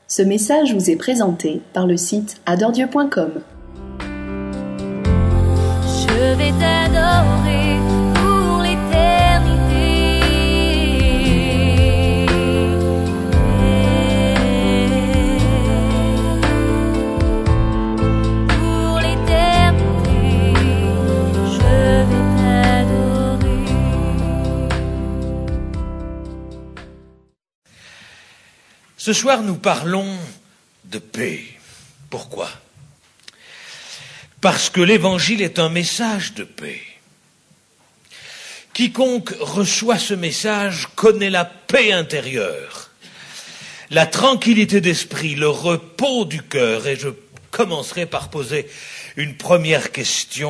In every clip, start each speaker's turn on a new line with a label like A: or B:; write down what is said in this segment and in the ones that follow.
A: Ce message vous est présenté par le site adoredieu.com.
B: Je vais t'adorer pour l'éternité. Pour l'éternité, je vais t'adorer.
C: Ce soir, nous parlons de paix. Pourquoi ? Parce que l'Évangile est un message de paix. Quiconque reçoit ce message connaît la paix intérieure, la tranquillité d'esprit, le repos du cœur. Et je commencerai par poser une première question.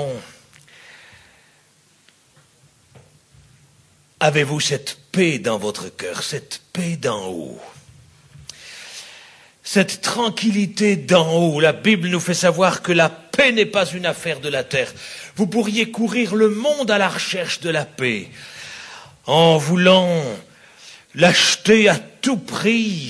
C: Avez-vous cette paix dans votre cœur, cette paix d'en haut ? Cette tranquillité d'en haut, la Bible nous fait savoir que la paix n'est pas une affaire de la terre. Vous pourriez courir le monde à la recherche de la paix, en voulant l'acheter à tout prix.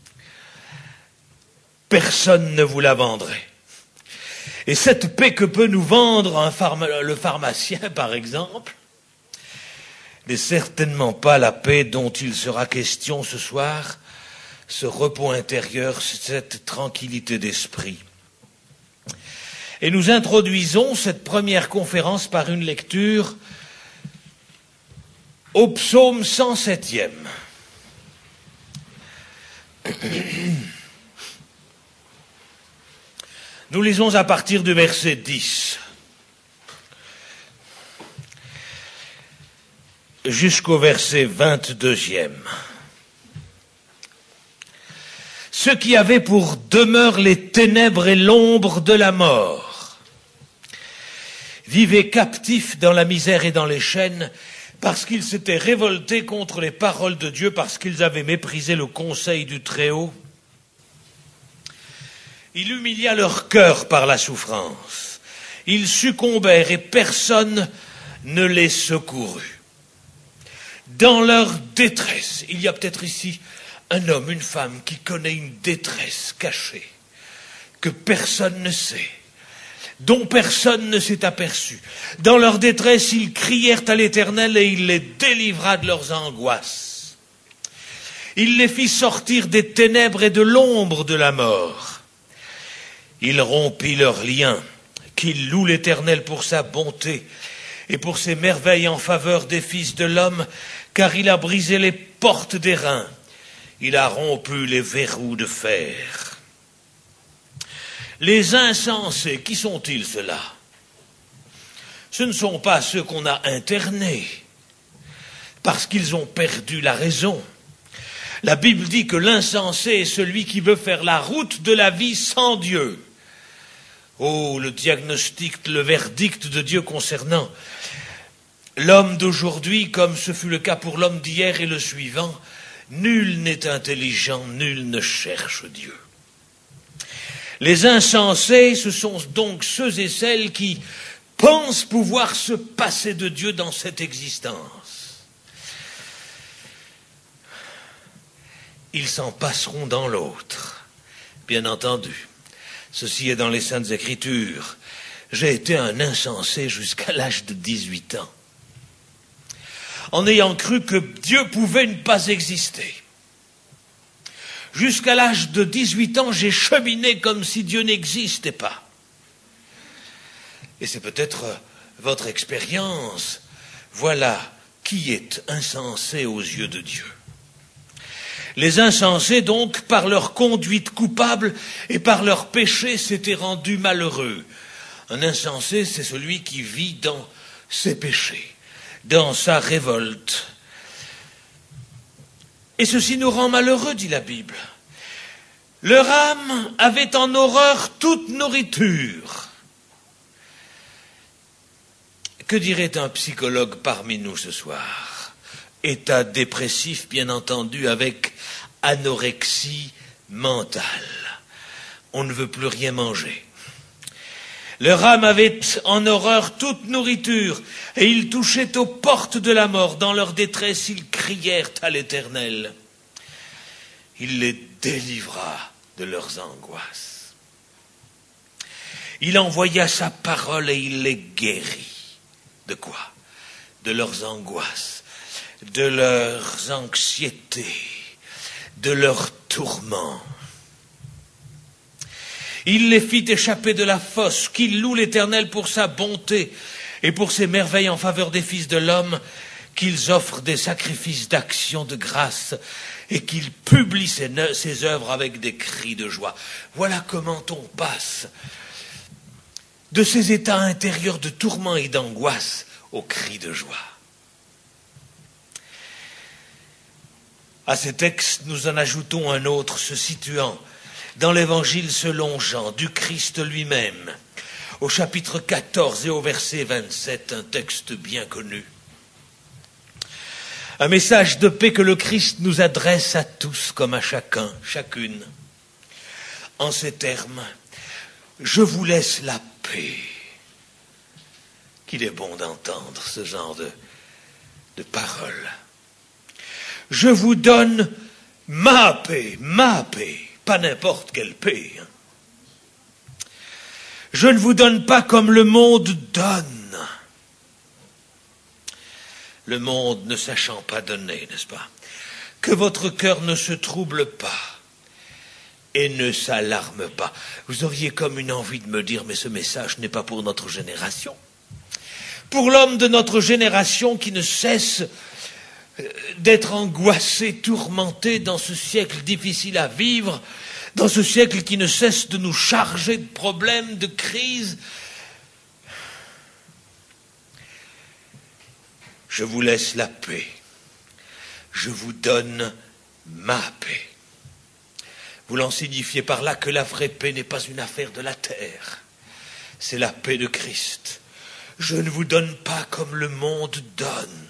C: Personne ne vous la vendrait. Et cette paix que peut nous vendre le pharmacien, par exemple, n'est certainement pas la paix dont il sera question ce soir. Ce repos intérieur, cette tranquillité d'esprit. Et nous introduisons cette première conférence par une lecture au psaume 107e. Nous lisons à partir du verset 10 jusqu'au verset 22e. Ceux qui avaient pour demeure les ténèbres et l'ombre de la mort vivaient captifs dans la misère et dans les chaînes parce qu'ils s'étaient révoltés contre les paroles de Dieu, parce qu'ils avaient méprisé le conseil du Très-Haut. Il humilia leur cœur par la souffrance. Ils succombèrent et personne ne les secourut. Dans leur détresse, il y a peut-être ici un homme, une femme qui connaît une détresse cachée, que personne ne sait, dont personne ne s'est aperçu. Dans leur détresse, ils crièrent à l'Éternel et il les délivra de leurs angoisses. Il les fit sortir des ténèbres et de l'ombre de la mort. Il rompit leurs liens, qu'ils louent l'Éternel pour sa bonté et pour ses merveilles en faveur des fils de l'homme, car il a brisé les portes d'airain. Il a rompu les verrous de fer. Les insensés, qui sont-ils ceux-là ? Ce ne sont pas ceux qu'on a internés, parce qu'ils ont perdu la raison. La Bible dit que l'insensé est celui qui veut faire la route de la vie sans Dieu. Oh, le diagnostic, le verdict de Dieu concernant l'homme d'aujourd'hui, comme ce fut le cas pour l'homme d'hier et le suivant. Nul n'est intelligent, nul ne cherche Dieu. Les insensés, ce sont donc ceux et celles qui pensent pouvoir se passer de Dieu dans cette existence. Ils s'en passeront dans l'autre, bien entendu. Ceci est dans les Saintes Écritures. J'ai été un insensé jusqu'à l'âge de 18 ans. En ayant cru que Dieu pouvait ne pas exister. Jusqu'à l'âge de 18 ans, j'ai cheminé comme si Dieu n'existait pas. Et c'est peut-être votre expérience. Voilà qui est insensé aux yeux de Dieu. Les insensés, donc, par leur conduite coupable et par leur péché, s'étaient rendus malheureux. Un insensé, c'est celui qui vit dans ses péchés, dans sa révolte. Et ceci nous rend malheureux, dit la Bible. Leur âme avait en horreur toute nourriture. Que dirait un psychologue parmi nous ce soir ? État dépressif, bien entendu, avec anorexie mentale. On ne veut plus rien manger. Leur âme avait en horreur toute nourriture, et ils touchaient aux portes de la mort. Dans leur détresse, ils crièrent à l'Éternel. Il les délivra de leurs angoisses. Il envoya sa parole et il les guérit. De quoi? De leurs angoisses, de leurs anxiétés, de leurs tourments. Il les fit échapper de la fosse, qu'ils louent l'Éternel pour sa bonté et pour ses merveilles en faveur des fils de l'homme, qu'ils offrent des sacrifices d'action de grâce et qu'ils publient ses œuvres avec des cris de joie. Voilà comment on passe de ces états intérieurs de tourment et d'angoisse aux cris de joie. À ces textes, nous en ajoutons un autre se situant dans l'Évangile selon Jean, du Christ lui-même, au chapitre 14 et au verset 27, un texte bien connu. Un message de paix que le Christ nous adresse à tous comme à chacun, chacune. En ces termes, je vous laisse la paix. Qu'il est bon d'entendre ce genre de paroles. Je vous donne ma paix, pas n'importe quelle paix. Je ne vous donne pas comme le monde donne. Le monde ne sachant pas donner, n'est-ce pas? Que votre cœur ne se trouble pas et ne s'alarme pas. Vous auriez comme une envie de me dire, mais ce message n'est pas pour notre génération. Pour l'homme de notre génération qui ne cesse d'être angoissé, tourmenté dans ce siècle difficile à vivre, dans ce siècle qui ne cesse de nous charger de problèmes, de crises. Je vous laisse la paix. Je vous donne ma paix. Voulant signifier par là que la vraie paix n'est pas une affaire de la terre. C'est la paix de Christ. Je ne vous donne pas comme le monde donne.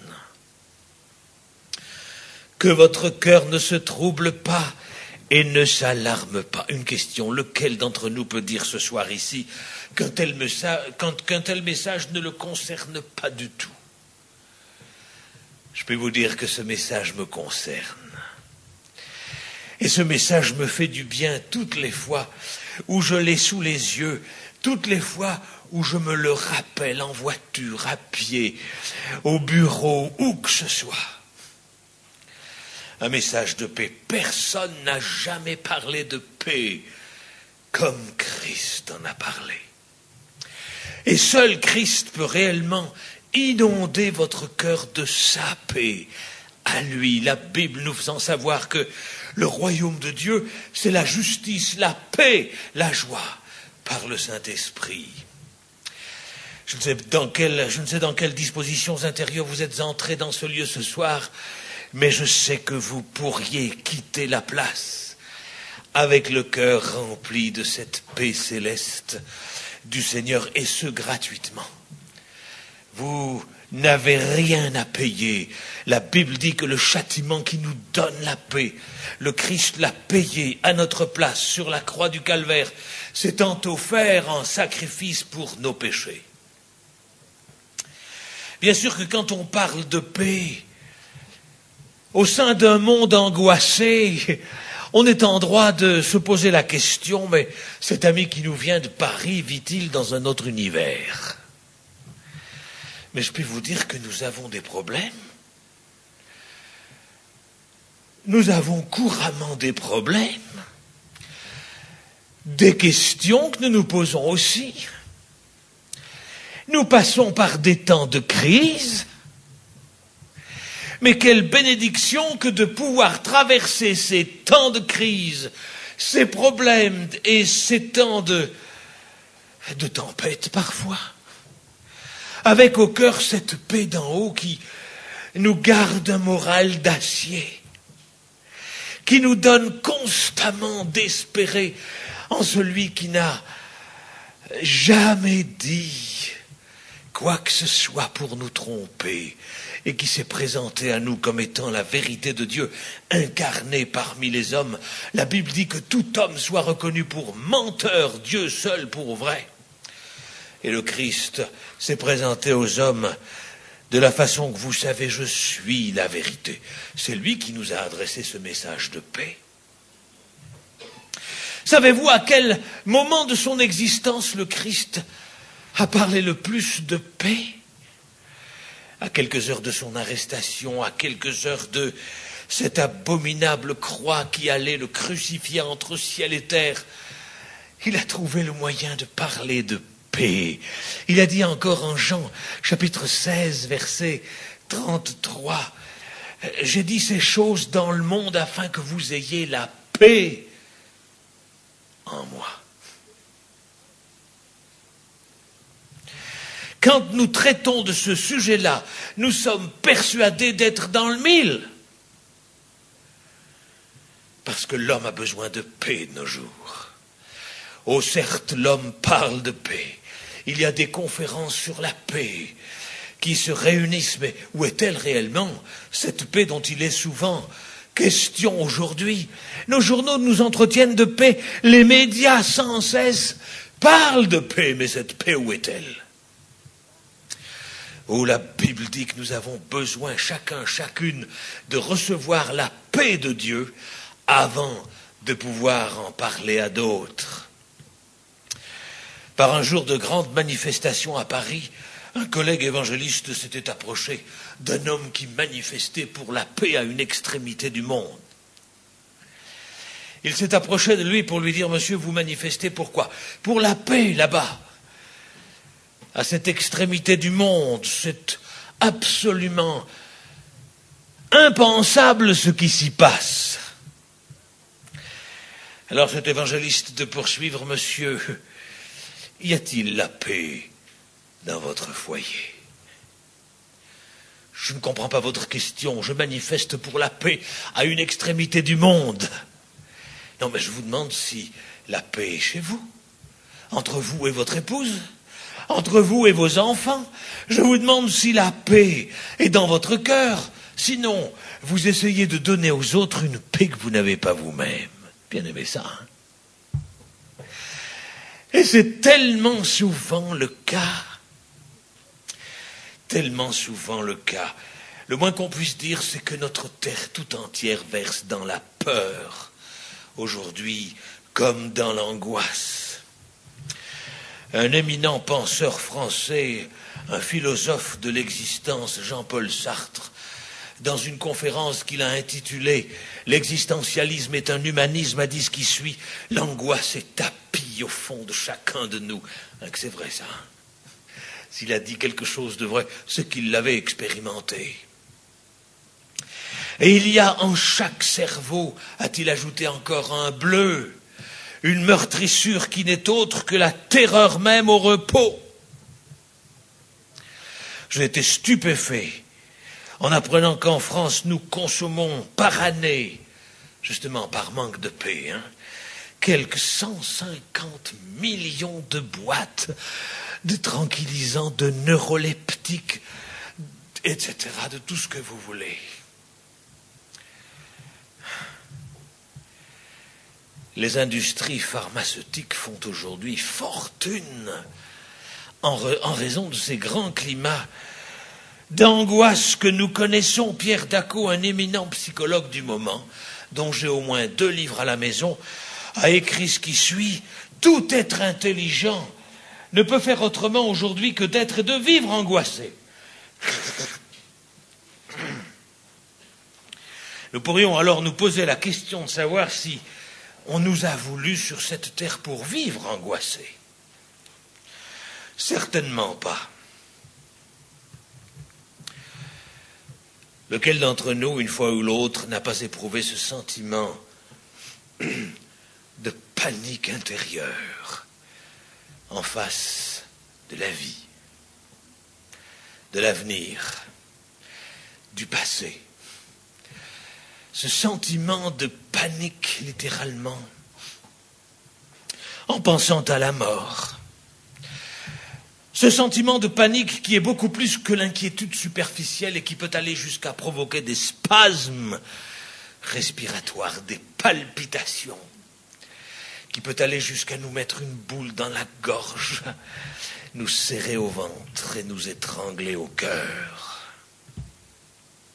C: Que votre cœur ne se trouble pas et ne s'alarme pas. Une question, lequel d'entre nous peut dire ce soir ici qu'un tel message ne le concerne pas du tout? Je peux vous dire que ce message me concerne. Et ce message me fait du bien toutes les fois où je l'ai sous les yeux, toutes les fois où je me le rappelle en voiture, à pied, au bureau, où que ce soit. Un message de paix. Personne n'a jamais parlé de paix comme Christ en a parlé. Et seul Christ peut réellement inonder votre cœur de sa paix. À lui, la Bible nous faisant savoir que le royaume de Dieu, c'est la justice, la paix, la joie par le Saint-Esprit. Je ne sais dans quelles dispositions intérieures vous êtes entrés dans ce lieu ce soir, mais je sais que vous pourriez quitter la place avec le cœur rempli de cette paix céleste du Seigneur, et ce gratuitement. Vous n'avez rien à payer. La Bible dit que le châtiment qui nous donne la paix, le Christ l'a payé à notre place sur la croix du Calvaire, s'étant offert en sacrifice pour nos péchés. Bien sûr que quand on parle de paix, au sein d'un monde angoissé, on est en droit de se poser la question, mais cet ami qui nous vient de Paris vit-il dans un autre univers? Mais je peux vous dire que nous avons des problèmes. Nous avons couramment des problèmes, des questions que nous nous posons aussi. Nous passons par des temps de crise. Mais quelle bénédiction que de pouvoir traverser ces temps de crise, ces problèmes et ces temps de tempête parfois, avec au cœur cette paix d'en haut qui nous garde un moral d'acier, qui nous donne constamment d'espérer en celui qui n'a jamais dit quoi que ce soit pour nous tromper, et qui s'est présenté à nous comme étant la vérité de Dieu incarnée parmi les hommes. La Bible dit que tout homme soit reconnu pour menteur, Dieu seul pour vrai. Et le Christ s'est présenté aux hommes de la façon que vous savez, je suis la vérité. C'est lui qui nous a adressé ce message de paix. Savez-vous à quel moment de son existence le Christ a parlé le plus de paix? À quelques heures de son arrestation, à quelques heures de cette abominable croix qui allait le crucifier entre ciel et terre, il a trouvé le moyen de parler de paix. Il a dit encore en Jean, chapitre 16, verset 33, « J'ai dit ces choses dans le monde afin que vous ayez la paix en moi. » Quand nous traitons de ce sujet-là, nous sommes persuadés d'être dans le mille. Parce que l'homme a besoin de paix de nos jours. Oh, certes, l'homme parle de paix. Il y a des conférences sur la paix qui se réunissent. Mais où est-elle réellement, cette paix dont il est souvent question aujourd'hui? Nos journaux nous entretiennent de paix. Les médias sans cesse parlent de paix. Mais cette paix, où est-elle? Oh, la Bible dit que nous avons besoin, chacun, chacune, de recevoir la paix de Dieu avant de pouvoir en parler à d'autres. Par un jour de grande manifestation à Paris, un collègue évangéliste s'était approché d'un homme qui manifestait pour la paix à une extrémité du monde. Il s'est approché de lui pour lui dire « Monsieur, vous manifestez pourquoi ? Pour la paix là-bas. À cette extrémité du monde, c'est absolument impensable ce qui s'y passe. » Alors cet évangéliste de poursuivre, « Monsieur, y a-t-il la paix dans votre foyer ? Je ne comprends pas votre question, je manifeste pour la paix à une extrémité du monde. Non, mais je vous demande si la paix est chez vous, entre vous et votre épouse, entre vous et vos enfants. Je vous demande si la paix est dans votre cœur. Sinon, vous essayez de donner aux autres une paix que vous n'avez pas vous-même. » Bien aimé ça, hein? Et c'est tellement souvent le cas. Tellement souvent le cas. Le moins qu'on puisse dire, c'est que notre terre tout entière verse dans la peur, aujourd'hui, comme dans l'angoisse. Un éminent penseur français, un philosophe de l'existence, Jean-Paul Sartre, dans une conférence qu'il a intitulée « L'existentialisme est un humanisme », a dit ce qui suit « L'angoisse est tapie au fond de chacun de nous ». C'est vrai ça. S'il a dit quelque chose de vrai, c'est qu'il l'avait expérimenté. Et il y a en chaque cerveau, a-t-il ajouté encore, un bleu, une meurtrissure qui n'est autre que la terreur même au repos. J'ai été stupéfait en apprenant qu'en France, nous consommons par année, justement par manque de paix, quelques 150 millions de boîtes de tranquillisants, de neuroleptiques, etc., de tout ce que vous voulez. Les industries pharmaceutiques font aujourd'hui fortune en raison de ces grands climats d'angoisse que nous connaissons. Pierre Daco, un éminent psychologue du moment, dont j'ai au moins 2 livres à la maison, a écrit ce qui suit. Tout être intelligent ne peut faire autrement aujourd'hui que d'être et de vivre angoissé. Nous pourrions alors nous poser la question de savoir si on nous a voulu sur cette terre pour vivre angoissé. Certainement pas. Lequel d'entre nous, une fois ou l'autre, n'a pas éprouvé ce sentiment de panique intérieure en face de la vie, de l'avenir, du passé? Ce sentiment de panique, littéralement, en pensant à la mort. Ce sentiment de panique qui est beaucoup plus que l'inquiétude superficielle et qui peut aller jusqu'à provoquer des spasmes respiratoires, des palpitations, qui peut aller jusqu'à nous mettre une boule dans la gorge, nous serrer au ventre et nous étrangler au cœur.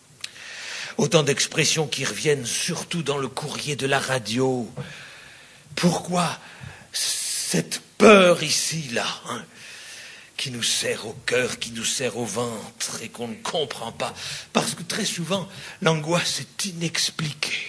C: Autant d'expressions qui reviennent surtout dans le courrier de la radio, Pourquoi cette peur ici, là, qui nous serre au cœur, qui nous serre au ventre et qu'on ne comprend pas? Parce que très souvent, l'angoisse est inexpliquée.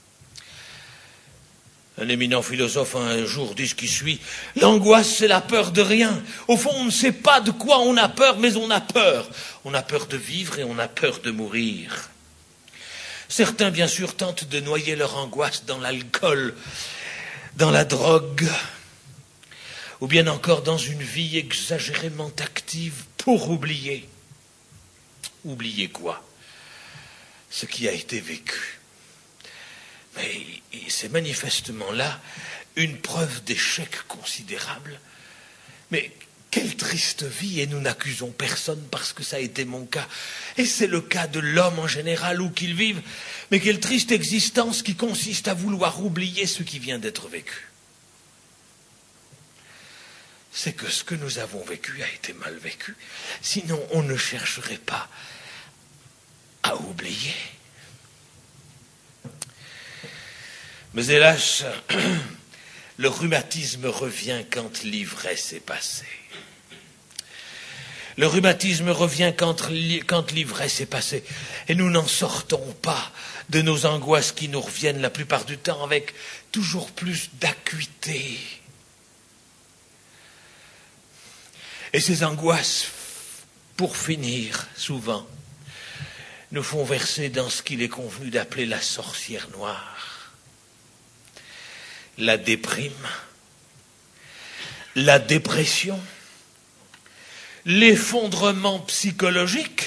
C: Un éminent philosophe un jour dit ce qui suit: l'angoisse, c'est la peur de rien. Au fond, on ne sait pas de quoi on a peur, mais on a peur. On a peur de vivre et on a peur de mourir. Certains, bien sûr, tentent de noyer leur angoisse dans l'alcool, dans la drogue, ou bien encore dans une vie exagérément active pour oublier. Oublier quoi? Ce qui a été vécu. Mais c'est manifestement là une preuve d'échec considérable. Mais quelle triste vie, et nous n'accusons personne parce que ça a été mon cas. Et c'est le cas de l'homme en général, où qu'il vive. Mais quelle triste existence qui consiste à vouloir oublier ce qui vient d'être vécu. C'est que ce que nous avons vécu a été mal vécu. Sinon, on ne chercherait pas à oublier. Mais hélas, le rhumatisme revient quand l'ivresse est passée. Le rhumatisme revient quand l'ivresse est passée. Et nous n'en sortons pas de nos angoisses qui nous reviennent la plupart du temps avec toujours plus d'acuité. Et ces angoisses, pour finir, souvent, nous font verser dans ce qu'il est convenu d'appeler la sorcière noire. La déprime, la dépression, l'effondrement psychologique.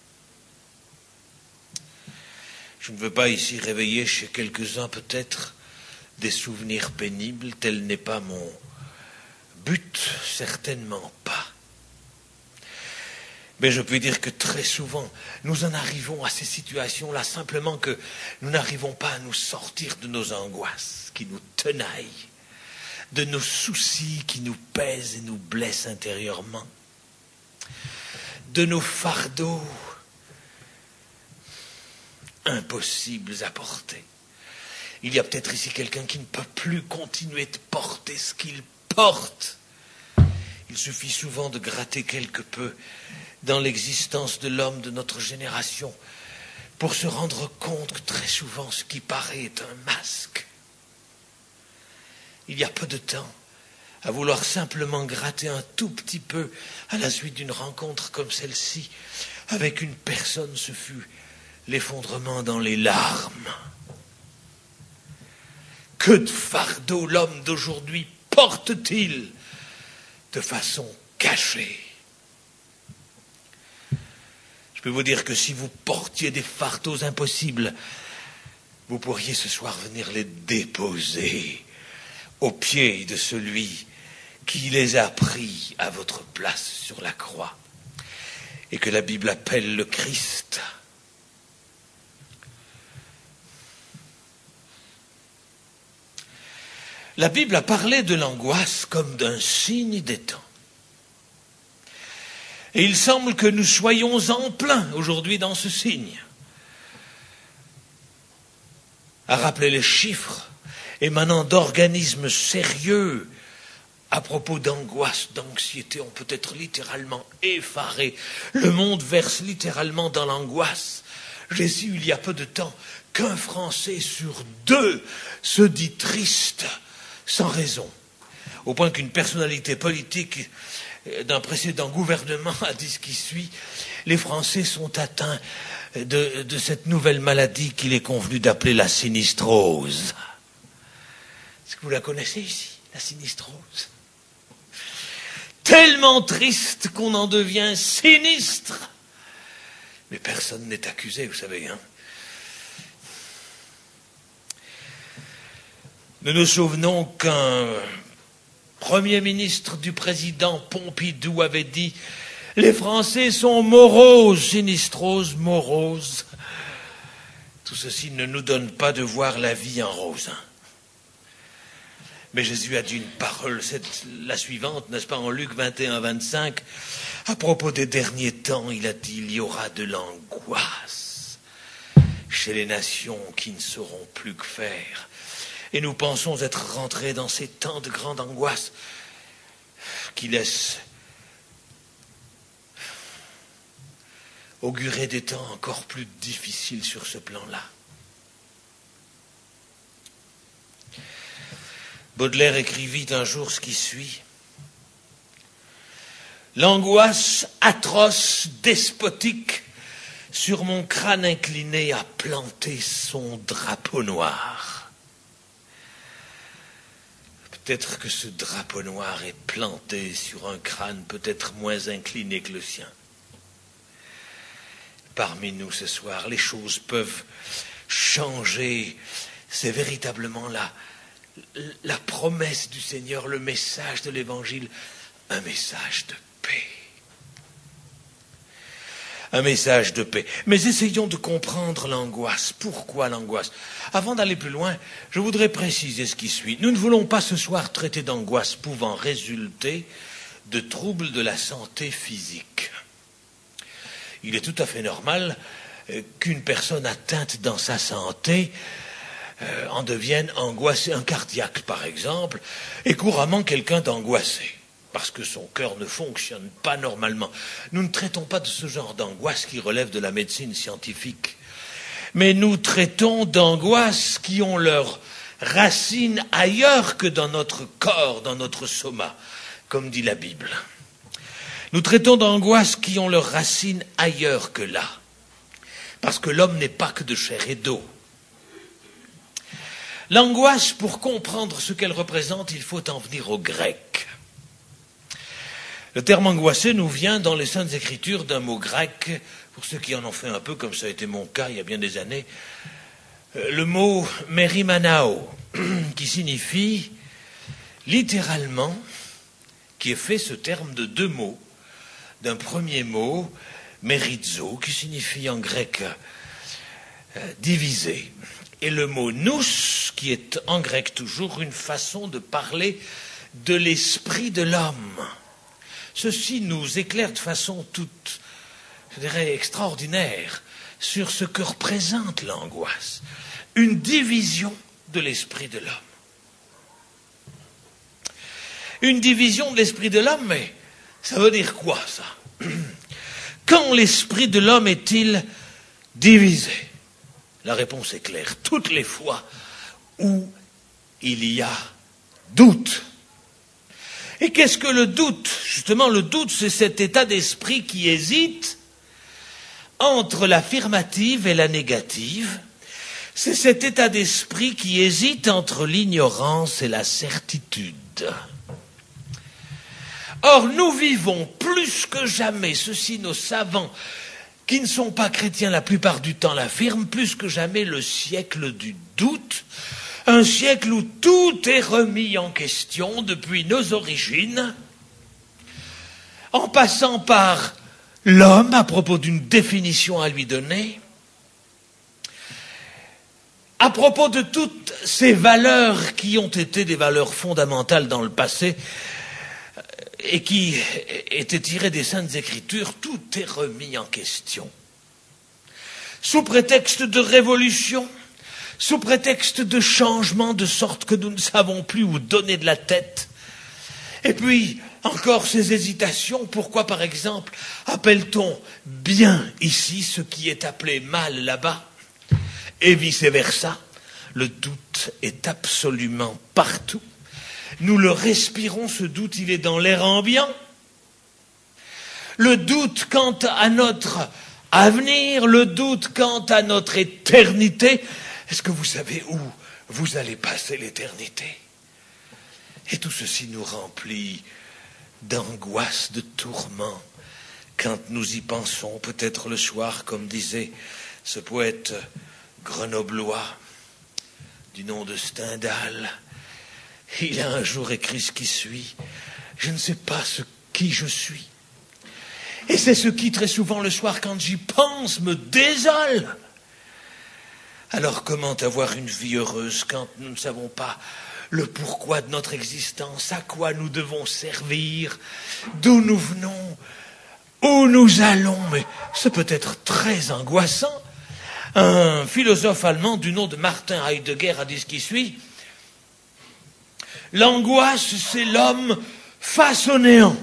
C: Je ne veux pas ici réveiller chez quelques-uns peut-être des souvenirs pénibles, tel n'est pas mon but, certainement pas. Mais je peux dire que très souvent, nous en arrivons à ces situations-là simplement que nous n'arrivons pas à nous sortir de nos angoisses qui nous tenaillent, de nos soucis qui nous pèsent et nous blessent intérieurement, de nos fardeaux impossibles à porter. Il y a peut-être ici quelqu'un qui ne peut plus continuer de porter ce qu'il porte. Il suffit souvent de gratter quelque peu dans l'existence de l'homme de notre génération pour se rendre compte que très souvent ce qui paraît est un masque. Il y a peu de temps, à vouloir simplement gratter un tout petit peu à la suite d'une rencontre comme celle-ci avec une personne, ce fut l'effondrement dans les larmes. Que de fardeau l'homme d'aujourd'hui porte-t-il de façon cachée? Je peux vous dire que si vous portiez des fardeaux impossibles, vous pourriez ce soir venir les déposer aux pieds de celui qui les a pris à votre place sur la croix et que la Bible appelle le Christ. La Bible a parlé de l'angoisse comme d'un signe des temps. Et il semble que nous soyons en plein aujourd'hui dans ce signe. À rappeler les chiffres émanant d'organismes sérieux à propos d'angoisse, d'anxiété, on peut être littéralement effaré. Le monde verse littéralement dans l'angoisse. J'ai su il y a peu de temps qu'un Français sur 2 se dit triste sans raison, au point qu'une personnalité politique d'un précédent gouvernement a dit ce qui suit: les Français sont atteints de cette nouvelle maladie qu'il est convenu d'appeler la sinistrose. Est-ce que vous la connaissez ici, la sinistrose? Tellement triste qu'on en devient sinistre. Mais personne n'est accusé, vous savez, hein. Nous nous souvenons qu'un Premier ministre du président Pompidou avait dit: les Français sont moroses, sinistroses, moroses. Tout ceci ne nous donne pas de voir la vie en rose. Mais Jésus a dit une parole, c'est la suivante, n'est-ce pas, en Luc 21, 25. À propos des derniers temps, il a dit: il y aura de l'angoisse chez les nations qui ne sauront plus que faire. Et nous pensons être rentrés dans ces temps de grande angoisse qui laissent augurer des temps encore plus difficiles sur ce plan-là. Baudelaire écrivit un jour ce qui suit. L'angoisse atroce, despotique, sur mon crâne incliné a planté son drapeau noir. Peut-être que ce drapeau noir est planté sur un crâne peut-être moins incliné que le sien. Parmi nous ce soir, les choses peuvent changer. C'est véritablement la promesse du Seigneur, le message de l'Évangile, un message de paix. Un message de paix. Mais essayons de comprendre l'angoisse. Pourquoi l'angoisse? Avant d'aller plus loin, je voudrais préciser ce qui suit. Nous ne voulons pas ce soir traiter d'angoisse pouvant résulter de troubles de la santé physique. Il est tout à fait normal qu'une personne atteinte dans sa santé en devienne angoissée, un cardiaque par exemple, est couramment quelqu'un d'angoissé, parce que son cœur ne fonctionne pas normalement. Nous ne traitons pas de ce genre d'angoisse qui relève de la médecine scientifique, mais nous traitons d'angoisses qui ont leurs racines ailleurs que dans notre corps, dans notre soma, comme dit la Bible. Nous traitons d'angoisses qui ont leurs racines ailleurs que là, parce que l'homme n'est pas que de chair et d'eau. L'angoisse, pour comprendre ce qu'elle représente, il faut en venir au grec. Le terme angoissé nous vient dans les Saintes Écritures d'un mot grec, pour ceux qui en ont fait un peu, comme ça a été mon cas il y a bien des années, le mot merimanao, qui signifie littéralement, qui est fait ce terme de deux mots, d'un premier mot, merizo, qui signifie en grec diviser, et le mot nous, qui est en grec toujours une façon de parler de l'esprit de l'homme. Ceci nous éclaire de façon toute, je dirais, extraordinaire sur ce que représente l'angoisse. Une division de l'esprit de l'homme. Une division de l'esprit de l'homme, mais ça veut dire quoi, ça? Quand l'esprit de l'homme est-il divisé? La réponse est claire. Toutes les fois où il y a doute. Et qu'est-ce que le doute? Justement, le doute, c'est cet état d'esprit qui hésite entre l'affirmative et la négative. C'est cet état d'esprit qui hésite entre l'ignorance et la certitude. Or, nous vivons plus que jamais, ceci nos savants, qui ne sont pas chrétiens la plupart du temps l'affirment, plus que jamais le siècle du doute, un siècle où tout est remis en question depuis nos origines, en passant par l'homme à propos d'une définition à lui donner, à propos de toutes ces valeurs qui ont été des valeurs fondamentales dans le passé et qui étaient tirées des Saintes Écritures, tout est remis en question. Sous prétexte de révolution, sous prétexte de changement, de sorte que nous ne savons plus où donner de la tête. Et puis, encore ces hésitations, pourquoi par exemple appelle-t-on bien ici ce qui est appelé mal là-bas? Et vice-versa, le doute est absolument partout. Nous le respirons, ce doute, il est dans l'air ambiant. Le doute quant à notre avenir, le doute quant à notre éternité. Est-ce que vous savez où vous allez passer l'éternité? Et tout ceci nous remplit d'angoisse, de tourment, quand nous y pensons, peut-être le soir, comme disait ce poète grenoblois du nom de Stendhal. Il a un jour écrit ce qui suit. Je ne sais pas qui je suis. Et c'est ce qui, très souvent le soir, quand j'y pense, me désole. Alors comment avoir une vie heureuse quand nous ne savons pas le pourquoi de notre existence, à quoi nous devons servir, d'où nous venons, où nous allons? Mais c'est peut-être très angoissant. Un philosophe allemand du nom de Martin Heidegger a dit ce qui suit. L'angoisse, c'est l'homme face au néant.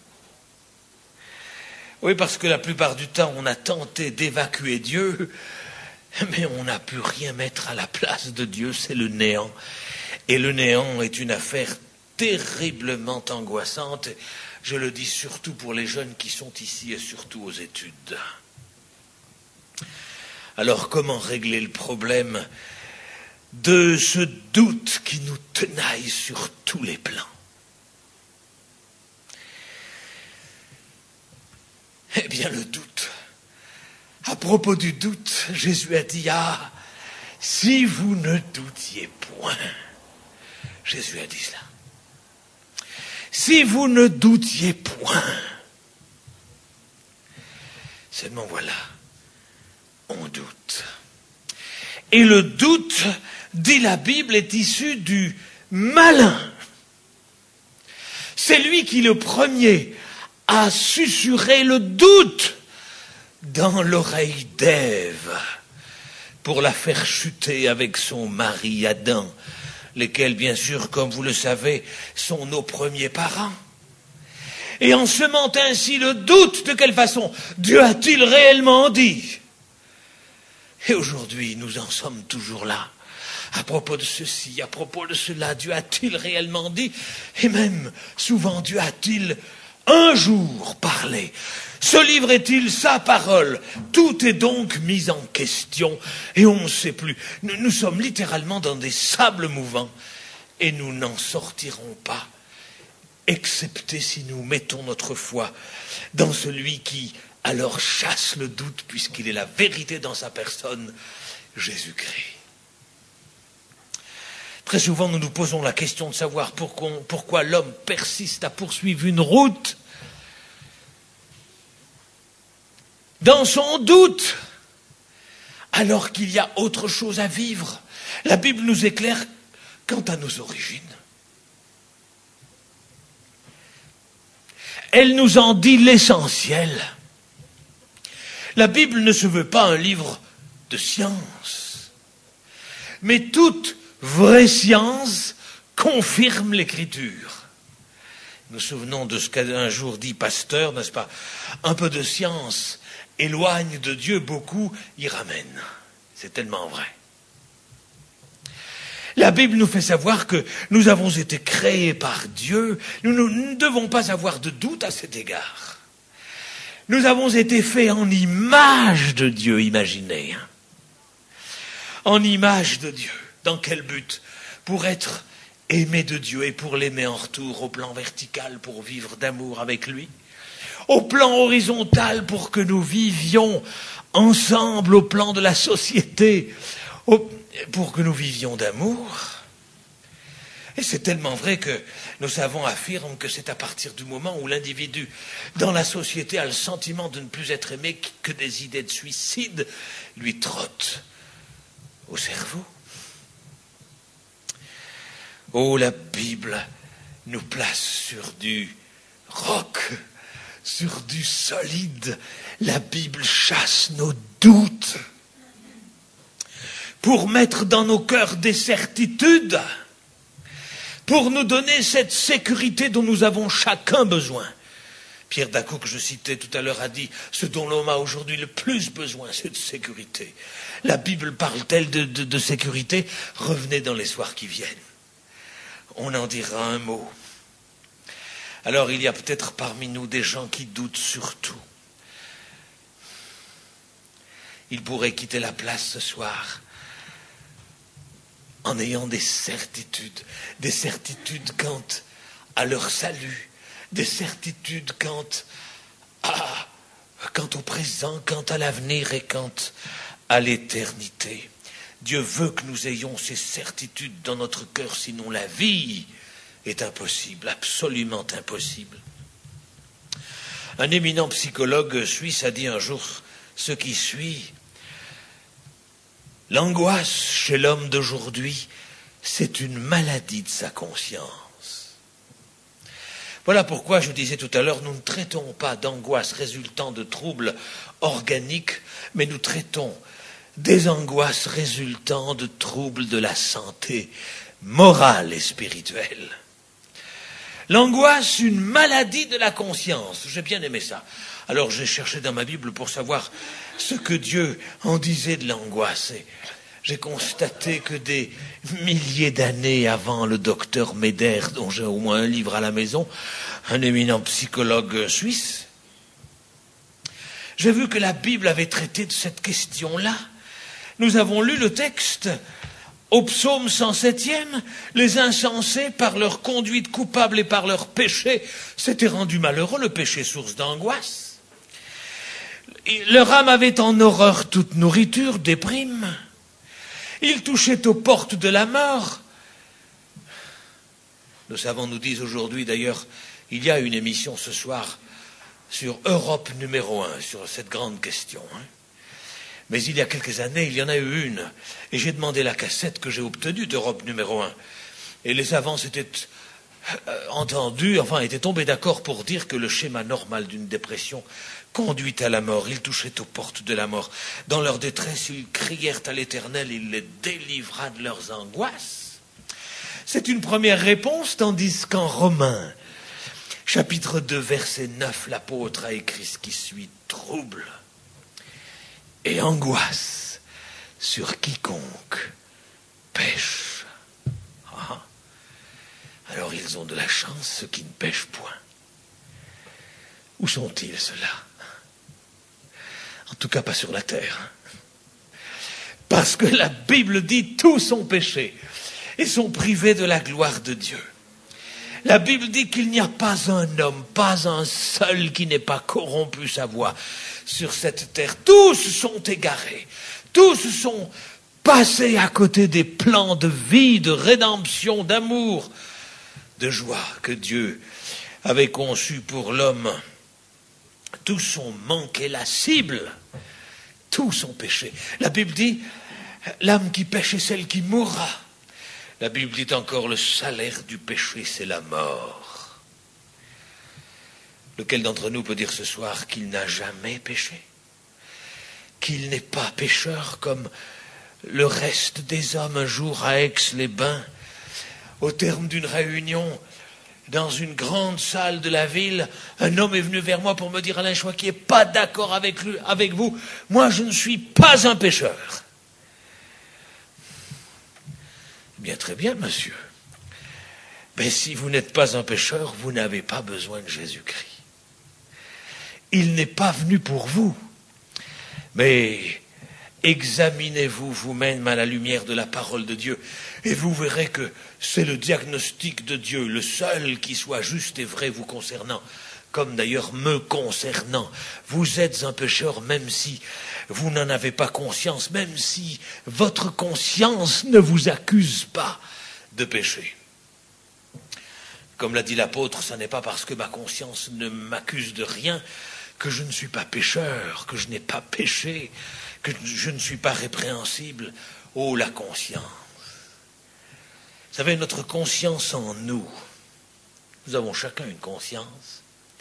C: Oui, parce que la plupart du temps, on a tenté d'évacuer Dieu, mais on n'a pu rien mettre à la place de Dieu, c'est le néant. Et le néant est une affaire terriblement angoissante. Je le dis surtout pour les jeunes qui sont ici et surtout aux études. Alors, comment régler le problème de ce doute qui nous tenaille sur tous les plans? Eh bien, le doute. À propos du doute, Jésus a dit, ah, si vous ne doutiez point. Jésus a dit cela. Si vous ne doutiez point. Seulement voilà, on doute. Et le doute, dit la Bible, est issu du malin. C'est lui qui le premier a susurré le doute dans l'oreille d'Ève pour la faire chuter avec son mari Adam, lesquels, bien sûr, comme vous le savez, sont nos premiers parents. Et en semant ainsi le doute, de quelle façon Dieu a-t-il réellement dit? Et aujourd'hui, nous en sommes toujours là. À propos de ceci, à propos de cela, Dieu a-t-il réellement dit? Et même, souvent, Dieu a-t-il un jour parlé? Ce livre est-il sa parole? Tout est donc mis en question et on ne sait plus. Nous sommes littéralement dans des sables mouvants et nous n'en sortirons pas, excepté si nous mettons notre foi dans celui qui alors chasse le doute puisqu'il est la vérité dans sa personne, Jésus-Christ. Très souvent, nous nous posons la question de savoir pourquoi l'homme persiste à poursuivre une route dans son doute, alors qu'il y a autre chose à vivre. La Bible nous éclaire quant à nos origines. Elle nous en dit l'essentiel. La Bible ne se veut pas un livre de science, mais toute vraie science confirme l'Écriture. Nous nous souvenons de ce qu'a un jour dit Pasteur, n'est-ce pas? Un peu de science éloigne de Dieu, beaucoup y ramène. C'est tellement vrai. La Bible nous fait savoir que nous avons été créés par Dieu. Nous ne devons pas avoir de doute à cet égard. Nous avons été faits en image de Dieu, imaginez. En image de Dieu. Dans quel but? Pour être aimé de Dieu et pour l'aimer en retour au plan vertical, pour vivre d'amour avec lui. Au plan horizontal, pour que nous vivions ensemble au plan de la société, pour que nous vivions d'amour. Et c'est tellement vrai que nos savants affirment que c'est à partir du moment où l'individu dans la société a le sentiment de ne plus être aimé que des idées de suicide lui trottent au cerveau. Oh, la Bible nous place sur du roc, sur du solide. La Bible chasse nos doutes pour mettre dans nos cœurs des certitudes, pour nous donner cette sécurité dont nous avons chacun besoin. Pierre Daco, que je citais tout à l'heure, a dit « Ce dont l'homme a aujourd'hui le plus besoin, c'est de sécurité. » La Bible parle-t-elle de sécurité? Revenez dans les soirs qui viennent. On en dira un mot. Alors il y a peut-être parmi nous des gens qui doutent surtout. Ils pourraient quitter la place ce soir en ayant des certitudes quant à leur salut, des certitudes quant au présent, quant à l'avenir et quant à l'éternité. Dieu veut que nous ayons ces certitudes dans notre cœur, sinon la vie est impossible, absolument impossible. Un éminent psychologue suisse a dit un jour ce qui suit. L'angoisse chez l'homme d'aujourd'hui, c'est une maladie de sa conscience. Voilà pourquoi je disais tout à l'heure, nous ne traitons pas d'angoisse résultant de troubles organiques, mais nous traitons des angoisses résultant de troubles de la santé morale et spirituelle. L'angoisse, une maladie de la conscience. J'ai bien aimé ça. Alors j'ai cherché dans ma Bible pour savoir ce que Dieu en disait de l'angoisse. Et j'ai constaté que des milliers d'années avant le docteur Meder, dont j'ai au moins un livre à la maison, un éminent psychologue suisse, j'ai vu que la Bible avait traité de cette question-là. Nous avons lu le texte au psaume 107e, les insensés, par leur conduite coupable et par leur péché, s'étaient rendus malheureux, le péché source d'angoisse. Leur âme avait en horreur toute nourriture, déprime. Ils touchaient aux portes de la mort. Nos savants nous disent aujourd'hui, d'ailleurs, il y a une émission ce soir sur Europe numéro 1, sur cette grande question. Mais il y a quelques années, il y en a eu une. Et j'ai demandé la cassette que j'ai obtenue d'Europe numéro 1. Et les savants s'étaient entendus, étaient tombés d'accord pour dire que le schéma normal d'une dépression conduit à la mort. Ils touchaient aux portes de la mort. Dans leur détresse, ils crièrent à l'Éternel, il les délivra de leurs angoisses. C'est une première réponse, tandis qu'en Romains, chapitre 2, verset 9, l'apôtre a écrit ce qui suit: trouble et angoisse sur quiconque pêche. Ah. Alors ils ont de la chance, ceux qui ne pêchent point. Où sont-ils, ceux-là? En tout cas, pas sur la terre. Parce que la Bible dit tous ont péché et sont privés de la gloire de Dieu. La Bible dit qu'il n'y a pas un homme, pas un seul qui n'ait pas corrompu sa voie sur cette terre. Tous sont égarés, tous sont passés à côté des plans de vie, de rédemption, d'amour, de joie que Dieu avait conçus pour l'homme. Tous ont manqué la cible, tous ont péché. La Bible dit, l'âme qui pêche est celle qui mourra. La Bible dit encore, le salaire du péché, c'est la mort. Lequel d'entre nous peut dire ce soir qu'il n'a jamais péché? Qu'il n'est pas pécheur comme le reste des hommes? Un jour à Aix-les-Bains, au terme d'une réunion, dans une grande salle de la ville, un homme est venu vers moi pour me dire: Alain Choiquier, pas d'accord avec vous, moi je ne suis pas un pécheur. Bien, très bien, monsieur. Mais si vous n'êtes pas un pécheur, vous n'avez pas besoin de Jésus-Christ. Il n'est pas venu pour vous. Mais examinez-vous vous-même à la lumière de la parole de Dieu et vous verrez que c'est le diagnostic de Dieu, le seul qui soit juste et vrai vous concernant, comme d'ailleurs me concernant. Vous êtes un pécheur même si vous n'en avez pas conscience, même si votre conscience ne vous accuse pas de péché. Comme l'a dit l'apôtre, ce n'est pas parce que ma conscience ne m'accuse de rien que je ne suis pas pécheur, que je n'ai pas péché, que je ne suis pas répréhensible. Oh, la conscience! Vous savez, notre conscience en nous, nous avons chacun une conscience,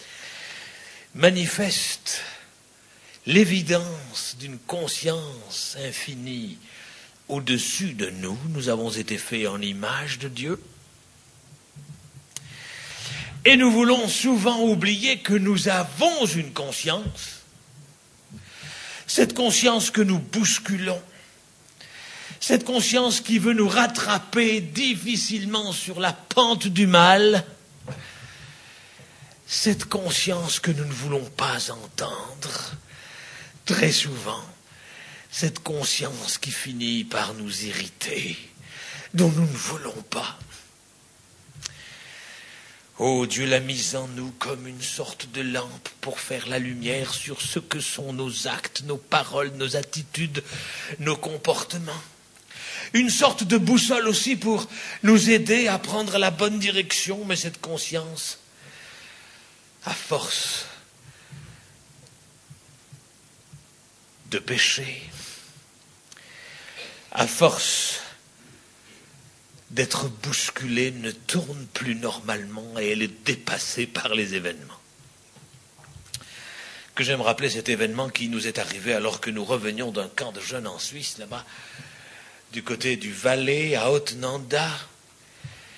C: manifeste l'évidence d'une conscience infinie au-dessus de nous. Nous avons été faits en image de Dieu. Et nous voulons souvent oublier que nous avons une conscience, cette conscience que nous bousculons, cette conscience qui veut nous rattraper difficilement sur la pente du mal, cette conscience que nous ne voulons pas entendre, très souvent, cette conscience qui finit par nous irriter, dont nous ne voulons pas. Oh, Dieu l'a mise en nous comme une sorte de lampe pour faire la lumière sur ce que sont nos actes, nos paroles, nos attitudes, nos comportements. Une sorte de boussole aussi pour nous aider à prendre la bonne direction, mais cette conscience, à force de péché, à force d'être bousculée, ne tourne plus normalement et elle est dépassée par les événements. Que j'aime rappeler cet événement qui nous est arrivé alors que nous revenions d'un camp de jeunes en Suisse, là-bas, du côté du Valais, à Haute-Nanda.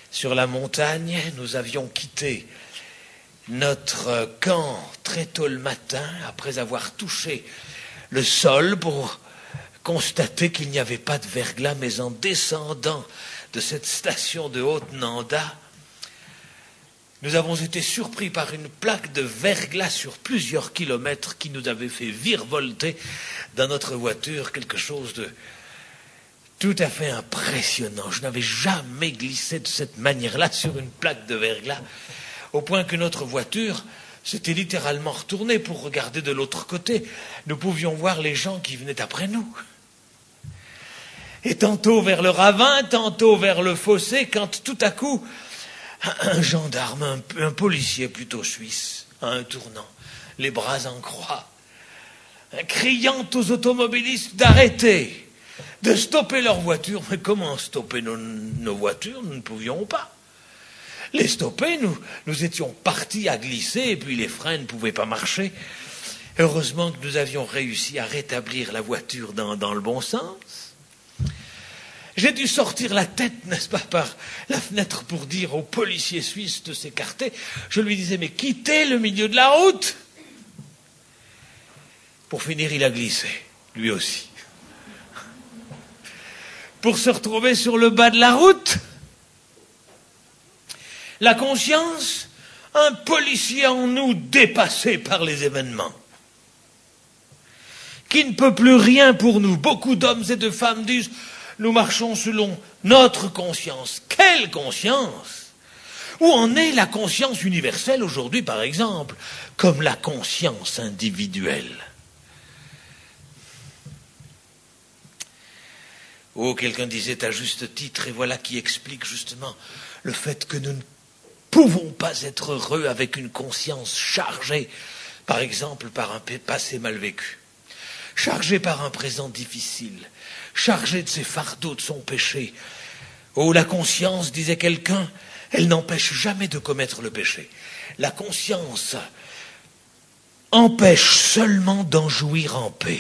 C: sur la montagne. Nous avions quitté notre camp très tôt le matin, après avoir touché le sol pour constater qu'il n'y avait pas de verglas, mais en descendant de cette station de Haute-Nanda, nous avons été surpris par une plaque de verglas sur plusieurs kilomètres qui nous avait fait virevolter dans notre voiture, quelque chose de tout à fait impressionnant. Je n'avais jamais glissé de cette manière-là sur une plaque de verglas, au point que notre voiture s'était littéralement retournée pour regarder de l'autre côté. Nous pouvions voir les gens qui venaient après nous. Et tantôt vers le ravin, tantôt vers le fossé, quand tout à coup, un gendarme, un policier plutôt suisse, à un tournant, les bras en croix, criant aux automobilistes d'arrêter, de stopper leur voiture. Mais comment stopper nos voitures? Nous ne pouvions pas les stopper. Nous étions partis à glisser et puis les freins ne pouvaient pas marcher. Heureusement que nous avions réussi à rétablir la voiture dans le bon sens. J'ai dû sortir la tête, n'est-ce pas, par la fenêtre pour dire au policier suisse de s'écarter. Je lui disais, mais quittez le milieu de la route. Pour finir, il a glissé, lui aussi. Pour se retrouver sur le bas de la route. La conscience, un policier en nous dépassé par les événements, qui ne peut plus rien pour nous. Beaucoup d'hommes et de femmes disent, nous marchons selon notre conscience. Quelle conscience? Où en est la conscience universelle aujourd'hui, par exemple, comme la conscience individuelle? Oh, quelqu'un disait à juste titre, et voilà qui explique justement le fait que nous ne pouvons pas être heureux avec une conscience chargée, par exemple, par un passé mal vécu, chargée par un présent difficile, chargée de ses fardeaux, de son péché. Oh, la conscience, disait quelqu'un, elle n'empêche jamais de commettre le péché. La conscience empêche seulement d'en jouir en paix.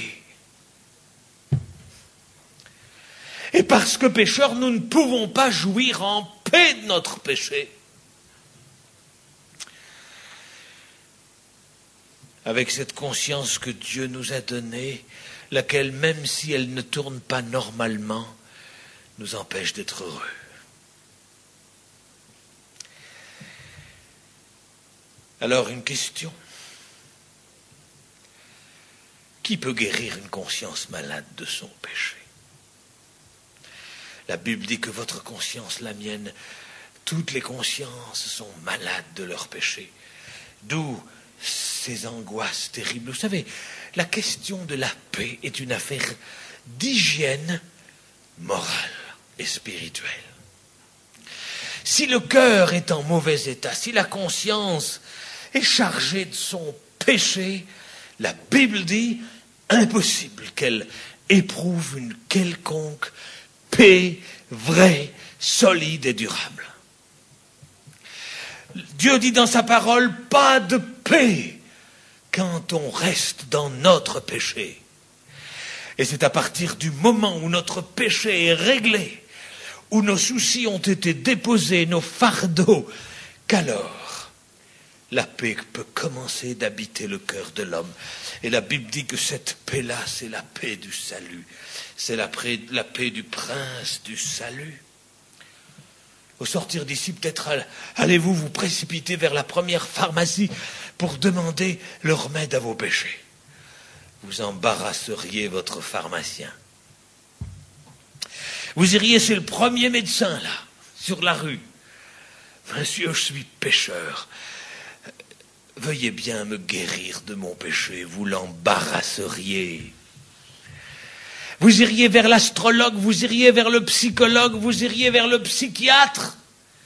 C: Et parce que pécheurs, nous ne pouvons pas jouir en paix de notre péché. Avec cette conscience que Dieu nous a donnée, laquelle, même si elle ne tourne pas normalement, nous empêche d'être heureux. Alors, une question. Qui peut guérir une conscience malade de son péché? La Bible dit que votre conscience, la mienne, toutes les consciences sont malades de leur péché. D'où ces angoisses terribles. Vous savez, la question de la paix est une affaire d'hygiène morale et spirituelle. Si le cœur est en mauvais état, si la conscience est chargée de son péché, la Bible dit impossible qu'elle éprouve une quelconque paix vraie, solide et durable. Dieu dit dans sa parole, pas de paix quand on reste dans notre péché. Et c'est à partir du moment où notre péché est réglé, où nos soucis ont été déposés, nos fardeaux, qu'alors la paix peut commencer d'habiter le cœur de l'homme. Et la Bible dit que cette paix-là, c'est la paix du salut. C'est la paix du prince du salut. Au sortir d'ici, peut-être allez-vous vous précipiter vers la première pharmacie pour demander le remède à vos péchés. Vous embarrasseriez votre pharmacien. Vous iriez chez le premier médecin, là, sur la rue. Monsieur, je suis pécheur. Veuillez bien me guérir de mon péché. Vous l'embarrasseriez. Vous iriez vers l'astrologue, vous iriez vers le psychologue, vous iriez vers le psychiatre.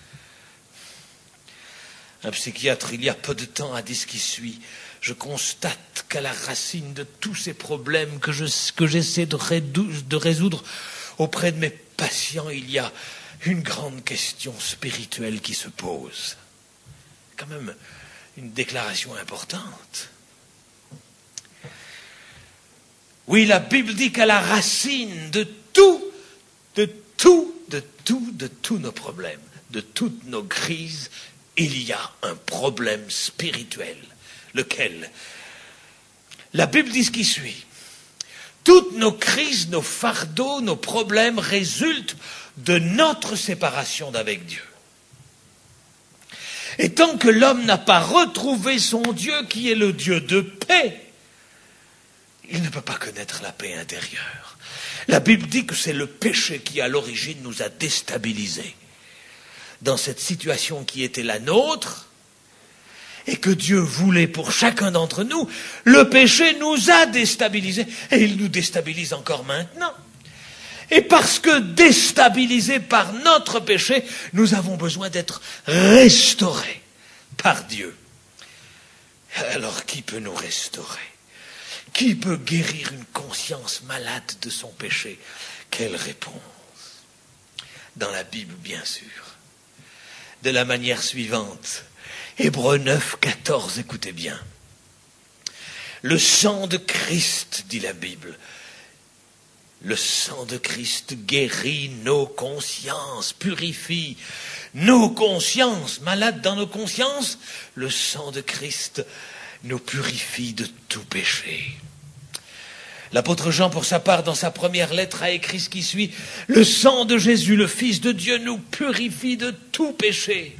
C: Un psychiatre, il y a peu de temps, a dit ce qui suit. Je constate qu'à la racine de tous ces problèmes que j'essaie de résoudre auprès de mes patients, il y a une grande question spirituelle qui se pose. Quand même une déclaration importante. Oui, la Bible dit qu'à la racine de tous nos problèmes, de toutes nos crises, il y a un problème spirituel. Lequel? La Bible dit ce qui suit. Toutes nos crises, nos fardeaux, nos problèmes résultent de notre séparation d'avec Dieu. Et tant que l'homme n'a pas retrouvé son Dieu, qui est le Dieu de paix, il ne peut pas connaître la paix intérieure. La Bible dit que c'est le péché qui, à l'origine, nous a déstabilisés dans cette situation qui était la nôtre, et que Dieu voulait pour chacun d'entre nous. Le péché nous a déstabilisés, et il nous déstabilise encore maintenant. Et parce que déstabilisés par notre péché, nous avons besoin d'être restaurés par Dieu. Alors qui peut nous restaurer? Qui peut guérir une conscience malade de son péché? Quelle réponse? Dans la Bible, bien sûr. De la manière suivante. Hébreux 9, 14, écoutez bien. Le sang de Christ, dit la Bible, le sang de Christ guérit nos consciences, purifie nos consciences, malades dans nos consciences. Le sang de Christ nous purifie de tout péché. L'apôtre Jean, pour sa part, dans sa première lettre, a écrit ce qui suit. Le sang de Jésus, le Fils de Dieu, nous purifie de tout péché.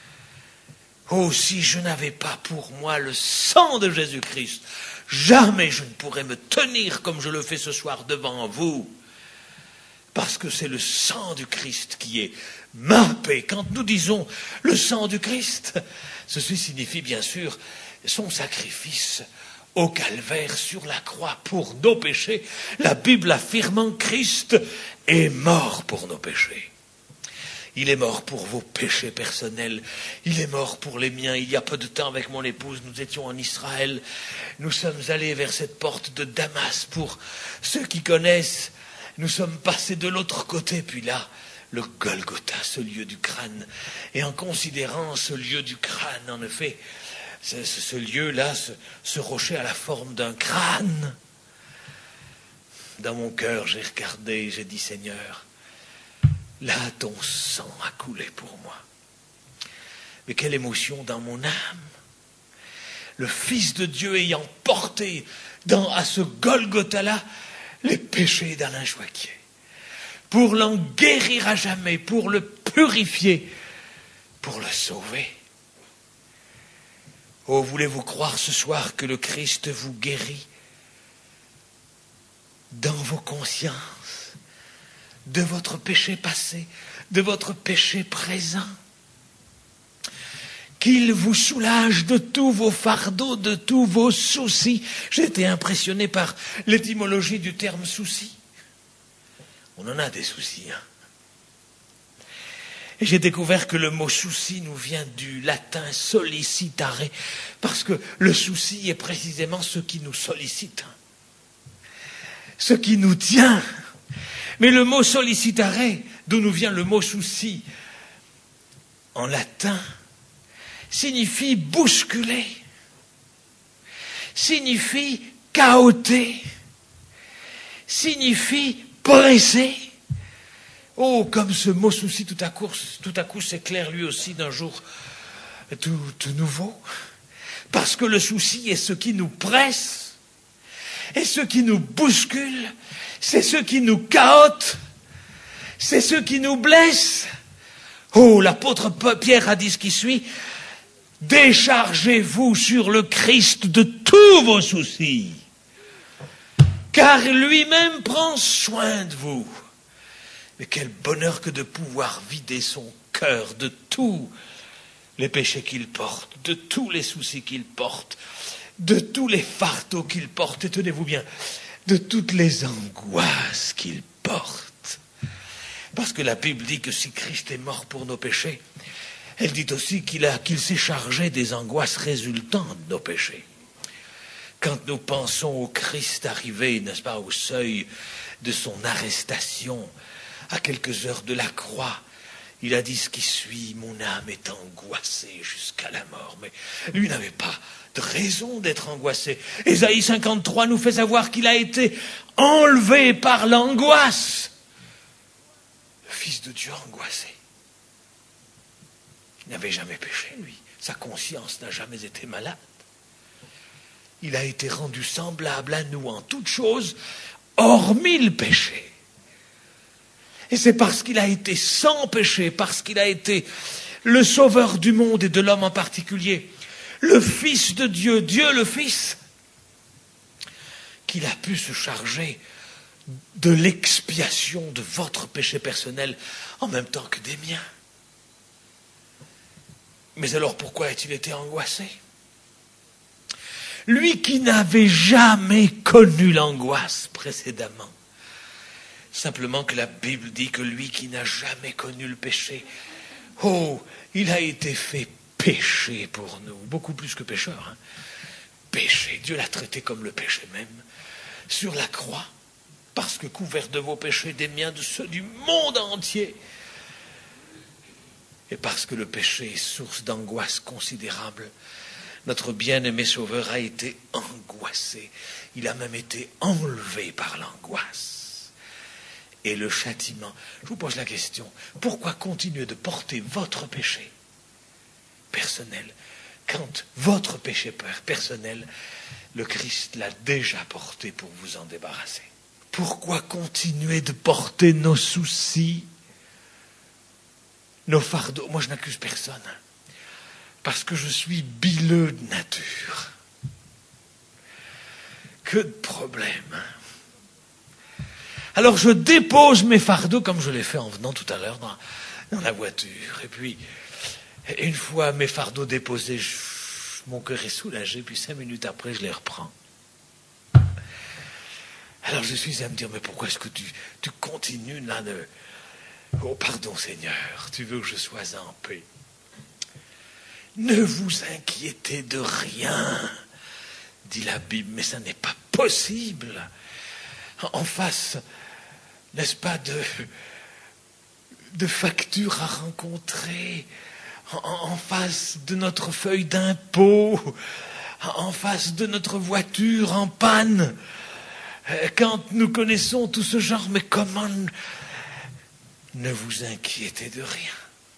C: Oh, si je n'avais pas pour moi le sang de Jésus-Christ, jamais je ne pourrais me tenir comme je le fais ce soir devant vous. Parce que c'est le sang du Christ qui est ma paix. Quand nous disons le sang du Christ, ceci signifie bien sûr son sacrifice au calvaire sur la croix pour nos péchés. La Bible affirmant Christ est mort pour nos péchés. Il est mort pour vos péchés personnels. Il est mort pour les miens. Il y a peu de temps, avec mon épouse, nous étions en Israël. Nous sommes allés vers cette porte de Damas. Pour ceux qui connaissent, nous sommes passés de l'autre côté. Puis là, le Golgotha, ce lieu du crâne. Et en considérant ce lieu du crâne, en effet, ce lieu-là, ce rocher a la forme d'un crâne. Dans mon cœur, j'ai regardé, j'ai dit, Seigneur, là, ton sang a coulé pour moi. Mais quelle émotion dans mon âme. Le Fils de Dieu ayant porté à ce Golgotha-là les péchés d'Alain Joaquier, pour l'en guérir à jamais, pour le purifier, pour le sauver. Oh, voulez-vous croire ce soir que le Christ vous guérit dans vos consciences, de votre péché passé, de votre péché présent, qu'il vous soulage de tous vos fardeaux, de tous vos soucis. J'ai été impressionné par l'étymologie du terme souci. On en a des soucis, hein. Et j'ai découvert que le mot souci nous vient du latin sollicitare, parce que le souci est précisément ce qui nous sollicite, ce qui nous tient. Mais le mot sollicitare, d'où nous vient le mot souci, en latin, signifie bousculer, signifie cahoter, signifie presser. Oh, comme ce mot souci tout à coup s'éclaire lui aussi d'un jour tout nouveau. Parce que le souci est ce qui nous presse, et ce qui nous bouscule, c'est ce qui nous cahote, c'est ce qui nous blesse. Oh, l'apôtre Pierre a dit ce qui suit. Déchargez-vous sur le Christ de tous vos soucis, car lui-même prend soin de vous. Mais quel bonheur que de pouvoir vider son cœur de tous les péchés qu'il porte, de tous les soucis qu'il porte, de tous les fardeaux qu'il porte, et tenez-vous bien, de toutes les angoisses qu'il porte. Parce que la Bible dit que si Christ est mort pour nos péchés, elle dit aussi qu'il s'est chargé des angoisses résultant de nos péchés. Quand nous pensons au Christ arrivé, n'est-ce pas, au seuil de son arrestation, à quelques heures de la croix, il a dit ce qui suit, mon âme est angoissée jusqu'à la mort. Mais lui n'avait pas de raison d'être angoissé. Ésaïe 53 nous fait savoir qu'il a été enlevé par l'angoisse. Le Fils de Dieu angoissé. Il n'avait jamais péché, lui. Sa conscience n'a jamais été malade. Il a été rendu semblable à nous en toutes choses, hormis le péché. Et c'est parce qu'il a été sans péché, parce qu'il a été le sauveur du monde et de l'homme en particulier, le Fils de Dieu, Dieu le Fils, qu'il a pu se charger de l'expiation de votre péché personnel en même temps que des miens. Mais alors pourquoi a-t-il été angoissé? Lui qui n'avait jamais connu l'angoisse précédemment. Simplement que la Bible dit que lui qui n'a jamais connu le péché, il a été fait péché pour nous, beaucoup plus que pécheur. Péché, Dieu l'a traité comme le péché même, sur la croix, parce que couvert de vos péchés, des miens, de ceux du monde entier, et parce que le péché est source d'angoisse considérable, notre bien-aimé Sauveur a été angoissé. Il a même été enlevé par l'angoisse. Et le châtiment. Je vous pose la question, pourquoi continuer de porter votre péché personnel quand votre péché personnel, le Christ l'a déjà porté pour vous en débarrasser? Pourquoi continuer de porter nos soucis, nos fardeaux? Moi, je n'accuse personne. Parce que je suis bileux de nature. Que de problèmes. Alors je dépose mes fardeaux comme je l'ai fait en venant tout à l'heure dans la voiture. Et puis, une fois mes fardeaux déposés, mon cœur est soulagé, puis 5 minutes après, je les reprends. Alors je suis à me dire, mais pourquoi est-ce que tu continues là de... Oh, pardon Seigneur, tu veux que je sois en paix. Ne vous inquiétez de rien, dit la Bible, mais ça n'est pas possible. En face, n'est-ce pas, de factures à rencontrer, en face de notre feuille d'impôt, en face de notre voiture en panne, quand nous connaissons tout ce genre, mais comment ne vous inquiétez de rien.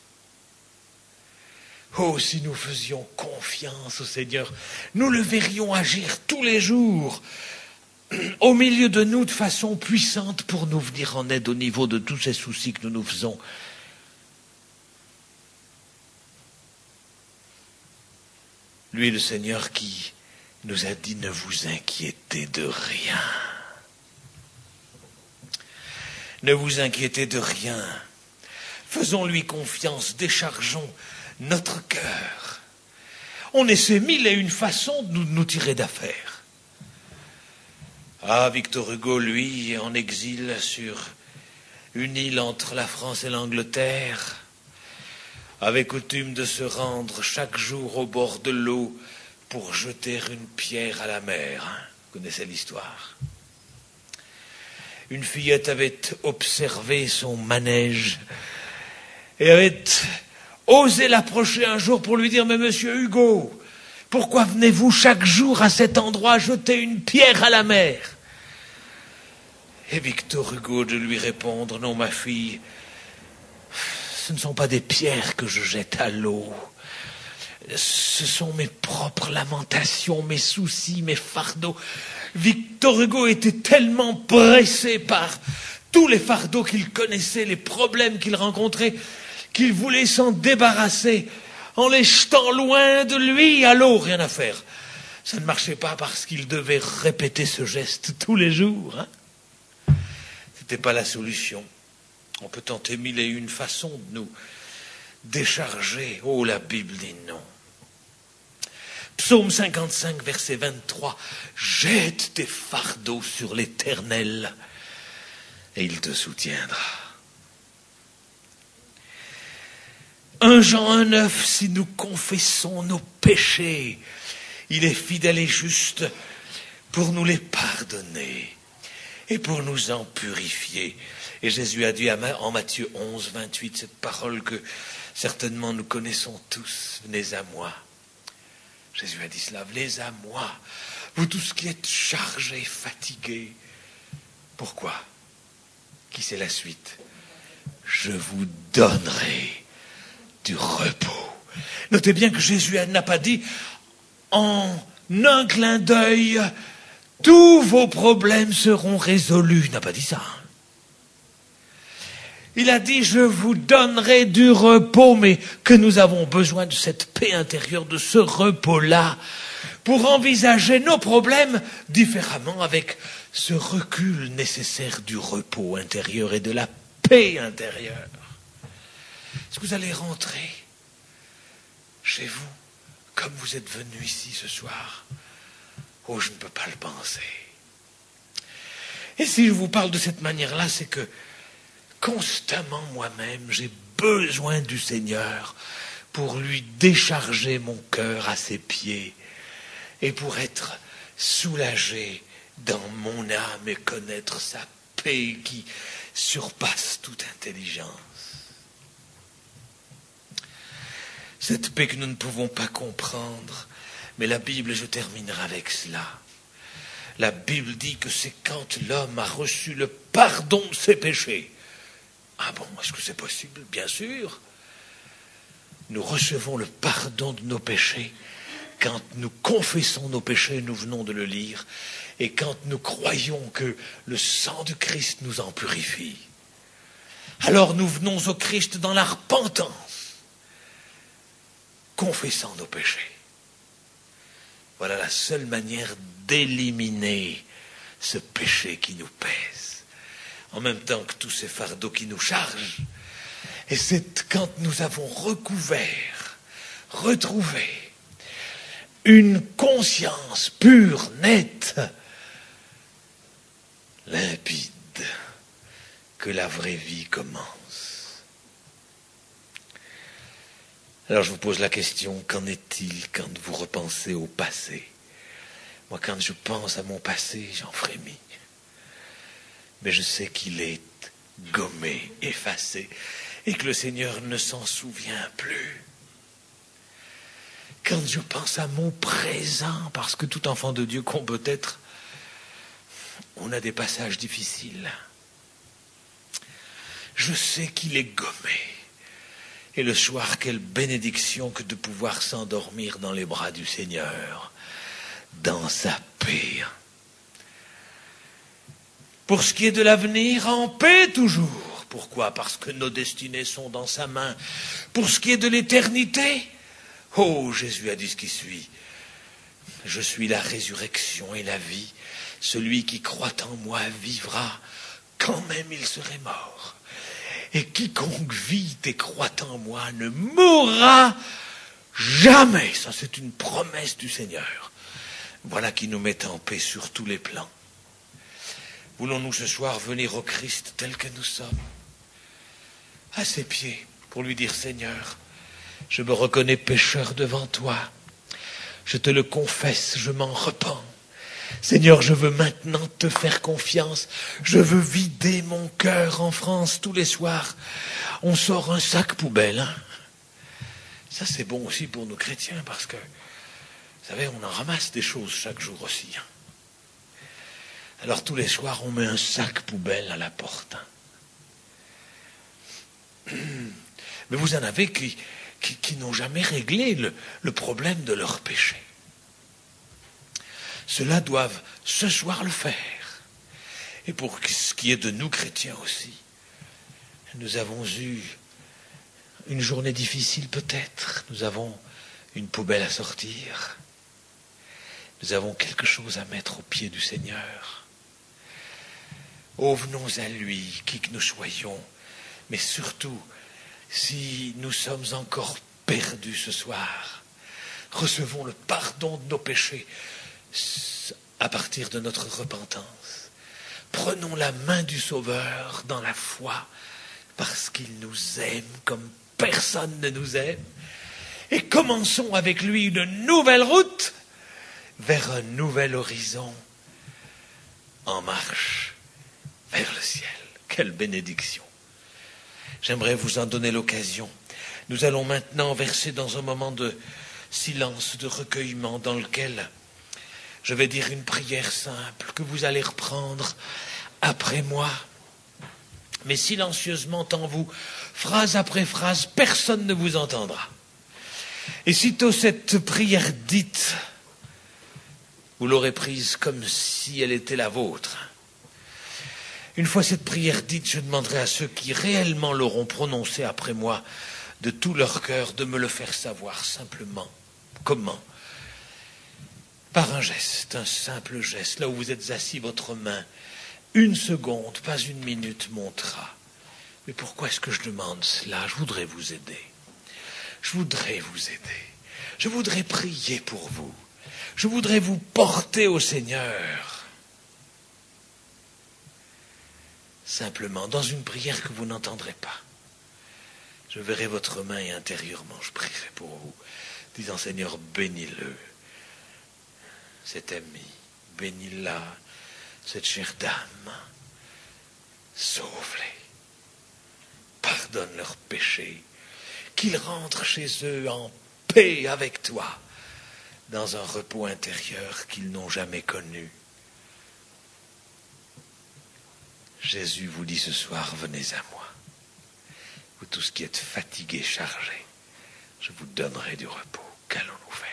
C: Oh, si nous faisions confiance au Seigneur, nous le verrions agir tous les jours, au milieu de nous de façon puissante pour nous venir en aide au niveau de tous ces soucis que nous nous faisons. Lui, le Seigneur qui nous a dit, ne vous inquiétez de rien. Ne vous inquiétez de rien. Faisons-lui confiance, déchargeons notre cœur. On essaie 1001 façons de nous tirer d'affaire. Ah, Victor Hugo, lui, en exil sur une île entre la France et l'Angleterre, avait coutume de se rendre chaque jour au bord de l'eau pour jeter une pierre à la mer. Vous connaissez l'histoire. Une fillette avait observé son manège et avait osé l'approcher un jour pour lui dire, mais monsieur Hugo, pourquoi venez-vous chaque jour à cet endroit jeter une pierre à la mer? Et Victor Hugo de lui répondre, non ma fille, ce ne sont pas des pierres que je jette à l'eau. Ce sont mes propres lamentations, mes soucis, mes fardeaux. Victor Hugo était tellement pressé par tous les fardeaux qu'il connaissait, les problèmes qu'il rencontrait, qu'il voulait s'en débarrasser en les jetant loin de lui à l'eau, rien à faire. Ça ne marchait pas parce qu'il devait répéter ce geste tous les jours. C'était pas la solution. On peut tenter 1001 façons de nous décharger. Oh, la Bible dit non. Psaume 55, verset 23. Jette tes fardeaux sur l'Éternel et il te soutiendra. 1 Jean 1,9, si nous confessons nos péchés, il est fidèle et juste pour nous les pardonner et pour nous en purifier. Et Jésus a dit en Matthieu 11, 28, cette parole que certainement nous connaissons tous, venez à moi. Jésus a dit cela, venez à moi, vous tous qui êtes chargés, fatigués. Pourquoi? Qui c'est la suite? Je vous donnerai du repos. Notez bien que Jésus n'a pas dit en un clin d'œil, tous vos problèmes seront résolus. Il n'a pas dit ça. Il a dit, je vous donnerai du repos, mais que nous avons besoin de cette paix intérieure, de ce repos-là, pour envisager nos problèmes différemment, avec ce recul nécessaire du repos intérieur et de la paix intérieure. Est-ce que vous allez rentrer chez vous comme vous êtes venu ici ce soir? Oh, je ne peux pas le penser. Et si je vous parle de cette manière-là, c'est que constamment moi-même, j'ai besoin du Seigneur pour lui décharger mon cœur à ses pieds et pour être soulagé dans mon âme et connaître sa paix qui surpasse toute intelligence. Cette paix que nous ne pouvons pas comprendre, mais la Bible, je terminerai avec cela. La Bible dit que c'est quand l'homme a reçu le pardon de ses péchés. Ah bon, est-ce que c'est possible? Bien sûr. Nous recevons le pardon de nos péchés quand nous confessons nos péchés, nous venons de le lire, et quand nous croyons que le sang de Christ nous en purifie. Alors nous venons au Christ dans la repentance, confessant nos péchés. Voilà la seule manière d'éliminer ce péché qui nous pèse, en même temps que tous ces fardeaux qui nous chargent. Et c'est quand nous avons retrouvé une conscience pure, nette, limpide, que la vraie vie commence. Alors je vous pose la question, qu'en est-il quand vous repensez au passé? Moi, quand je pense à mon passé, j'en frémis. Mais je sais qu'il est gommé, effacé, et que le Seigneur ne s'en souvient plus. Quand je pense à mon présent, parce que tout enfant de Dieu qu'on peut être, on a des passages difficiles. Je sais qu'il est gommé. Et le soir, quelle bénédiction que de pouvoir s'endormir dans les bras du Seigneur, dans sa paix. Pour ce qui est de l'avenir, en paix toujours. Pourquoi? Parce que nos destinées sont dans sa main. Pour ce qui est de l'éternité, oh, Jésus a dit ce qui suit. Je suis la résurrection et la vie. Celui qui croit en moi vivra, quand même il serait mort. Et quiconque vit et croit en moi ne mourra jamais. Ça, c'est une promesse du Seigneur. Voilà qui nous met en paix sur tous les plans. Voulons-nous ce soir venir au Christ tel que nous sommes, à ses pieds, pour lui dire, Seigneur, je me reconnais pécheur devant toi. Je te le confesse, je m'en repens. Seigneur, je veux maintenant te faire confiance. Je veux vider mon cœur. En France, tous les soirs, on sort un sac poubelle. Hein. Ça, c'est bon aussi pour nous chrétiens, parce que, vous savez, on en ramasse des choses chaque jour aussi. Hein. Alors, tous les soirs, on met un sac poubelle à la porte. Hein. Mais vous en avez qui n'ont jamais réglé le problème de leur péché. Ceux-là doivent ce soir le faire. Et pour ce qui est de nous chrétiens aussi, nous avons eu une journée difficile peut-être, nous avons une poubelle à sortir, nous avons quelque chose à mettre aux pieds du Seigneur. Oh, venons à lui, qui que nous soyons, mais surtout, si nous sommes encore perdus ce soir, recevons le pardon de nos péchés à partir de notre repentance. Prenons la main du Sauveur dans la foi, parce qu'il nous aime comme personne ne nous aime, et commençons avec lui une nouvelle route vers un nouvel horizon, en marche vers le ciel. Quelle bénédiction! J'aimerais vous en donner l'occasion. Nous allons maintenant verser dans un moment de silence, de recueillement, dans lequel je vais dire une prière simple que vous allez reprendre après moi, mais silencieusement en vous, phrase après phrase, personne ne vous entendra. Et sitôt cette prière dite, vous l'aurez prise comme si elle était la vôtre. Une fois cette prière dite, je demanderai à ceux qui réellement l'auront prononcée après moi, de tout leur cœur, de me le faire savoir simplement. Comment? Par un geste, un simple geste. Là où vous êtes assis, votre main, 1 seconde, pas 1 minute, montera. Mais pourquoi est-ce que je demande cela? Je voudrais vous aider. Je voudrais vous aider. Je voudrais prier pour vous. Je voudrais vous porter au Seigneur. Simplement, dans une prière que vous n'entendrez pas. Je verrai votre main et intérieurement, je prierai pour vous, disant Seigneur, bénis-le, cet ami, bénis-la, cette chère dame, sauve-les, pardonne leurs péchés, qu'ils rentrent chez eux en paix avec toi, dans un repos intérieur qu'ils n'ont jamais connu. Jésus vous dit ce soir, venez à moi. Vous tous qui êtes fatigués, chargés, je vous donnerai du repos. Qu'allons-nous faire?